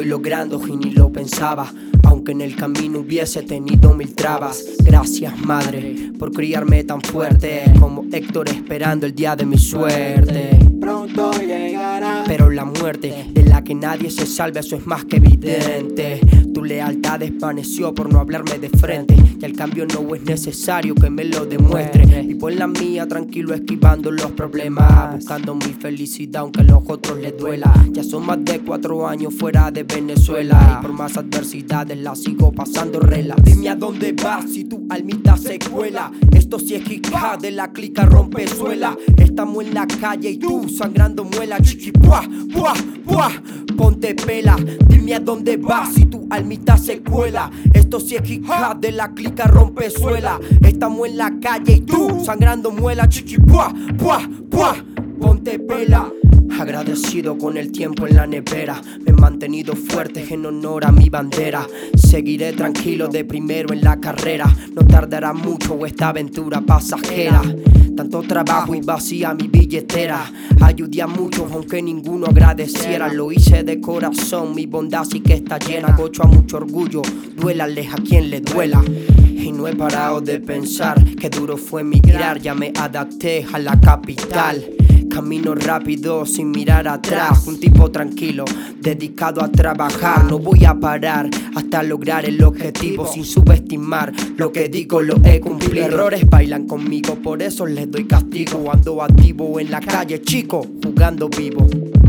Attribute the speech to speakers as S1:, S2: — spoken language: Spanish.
S1: estoy logrando y ni lo pensaba, aunque en el camino hubiese tenido 1000 trabas. Gracias madre por criarme tan fuerte, como Héctor esperando el día de mi suerte.
S2: Pronto llegará,
S1: pero la muerte de la que nadie se salve, eso es más que evidente. Tu lealtad desvaneció por no hablarme de frente, y al cambio no es necesario que me lo demuestre. Vivo en la mía tranquilo esquivando los problemas, buscando mi felicidad aunque a los otros les duela. Ya son más de 4 años fuera de Venezuela, y por más adversidades la sigo pasando rela. Dime a dónde vas si tu almita se cuela. Esto sí es hija de la clica rompezuela. Estamos en la calle y tú sangrando muela. Chiqui puah, puah, puah, ponte pela. Dime a dónde vas si tu almita se cuela. Esto sí es hija de la clica rompezuela. Estamos en la calle y tú sangrando muela. Chiqui puah, puah, puah, ponte pela. Agradecido con el tiempo en la nevera, me he mantenido fuerte en honor a mi bandera. Seguiré tranquilo de primero en la carrera, no tardará mucho esta aventura pasajera. Tanto trabajo y vacía mi billetera, ayudé a muchos aunque ninguno agradeciera. Lo hice de corazón, mi bondad sí que está llena. Gocho a mucho orgullo, duélales a quien le duela. Y no he parado de pensar que duro fue emigrar, ya me adapté a la capital. Camino rápido sin mirar atrás, un tipo tranquilo, dedicado a trabajar. No voy a parar hasta lograr el objetivo, sin subestimar lo que digo lo he cumplido. Errores bailan conmigo, por eso les doy castigo. Ando activo en la calle, chico, jugando vivo.